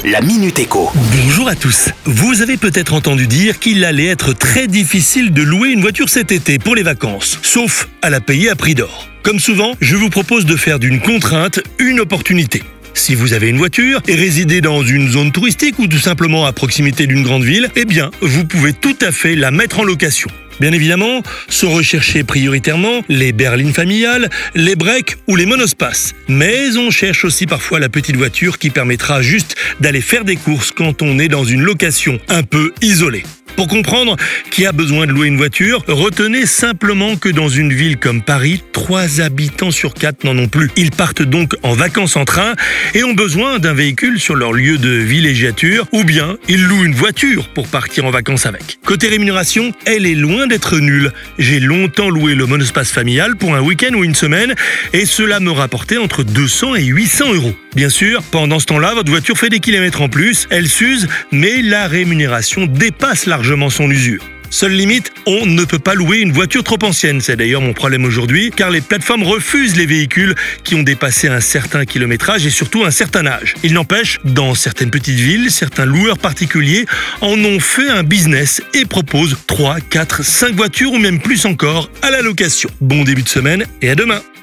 la Minute Éco. Bonjour à tous. Vous avez peut-être entendu dire qu'il allait être très difficile de louer une voiture cet été pour les vacances, sauf à la payer à prix d'or. Comme souvent, je vous propose de faire d'une contrainte une opportunité. Si vous avez une voiture et résidez dans une zone touristique ou tout simplement à proximité d'une grande ville, eh bien, vous pouvez tout à fait la mettre en location. Bien évidemment, sont recherchés prioritairement les berlines familiales, les breaks ou les monospaces. Mais on cherche aussi parfois la petite voiture qui permettra juste d'aller faire des courses quand on est dans une location un peu isolée. Pour comprendre qui a besoin de louer une voiture, retenez simplement que dans une ville comme Paris, 3 habitants sur 4 n'en ont plus. Ils partent donc en vacances en train et ont besoin d'un véhicule sur leur lieu de villégiature, ou bien ils louent une voiture pour partir en vacances avec. Côté rémunération, elle est loin d'être nulle. J'ai longtemps loué le monospace familial pour un week-end ou une semaine et cela me rapportait entre 200 et 800 euros. Bien sûr, pendant ce temps-là, votre voiture fait des kilomètres en plus, elle s'use, mais la rémunération dépasse largement son usure. Seule limite, on ne peut pas louer une voiture trop ancienne. C'est d'ailleurs mon problème aujourd'hui, car les plateformes refusent les véhicules qui ont dépassé un certain kilométrage et surtout un certain âge. Il n'empêche, dans certaines petites villes, certains loueurs particuliers en ont fait un business et proposent 3, 4, 5 voitures ou même plus encore à la location. Bon début de semaine et à demain.